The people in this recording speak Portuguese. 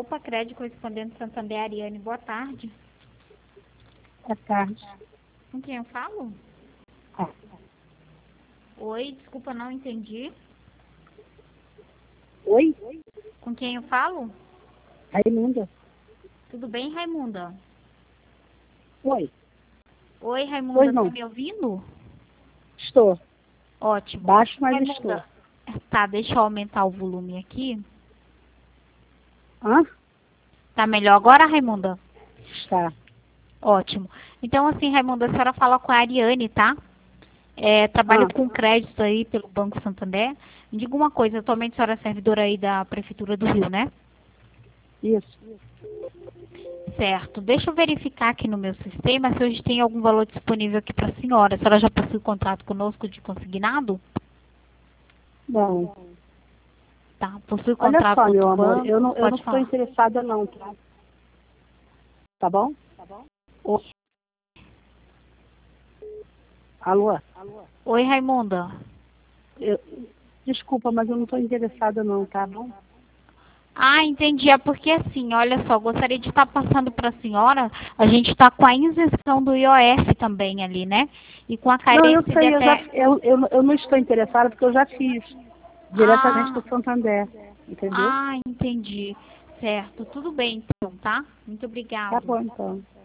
Roupa Crédito correspondente Santander, Ariane, boa tarde. Boa tarde. Com quem eu falo? Ah, Oi, desculpa, não entendi. oi? Com quem eu falo? Raimunda? Tudo bem, Raimunda? Oi? Oi, Raimunda, Pois não. tá me ouvindo? Estou. Ótimo. Baixo, mas Raimunda, tá, deixa eu aumentar o volume aqui. estou. Hã? Tá melhor agora, Raimunda? Está. Ótimo. Então, assim, Raimunda, a senhora fala com a Ariane, tá? Trabalho Ah, com crédito aí pelo Banco Santander. Me diga uma coisa, atualmente a senhora é servidora aí da Prefeitura do Rio, né? isso. Certo. Deixa eu verificar aqui no meu sistema se hoje tem algum valor disponível aqui para a senhora. A senhora já possui contrato conosco de consignado? Não. Tá. Possui Olha contrato só, com meu outro amor, banco? eu não Pode estou falar. interessada não, tá? Tá bom? Oi, Alô? Oi, Raimunda. Eu, desculpa, mas eu não estou interessada não, tá bom? Ah, entendi. É porque assim, olha só, gostaria de estar passando para a senhora, a gente está com a isenção do IOF também ali, né? E com a Não, eu carência de sei, até... eu não estou interessada porque eu já fiz diretamente com Ah, o Santander, entendeu? entendi. Certo. Tudo bem, então, tá? Muito Tá obrigado. bom, então.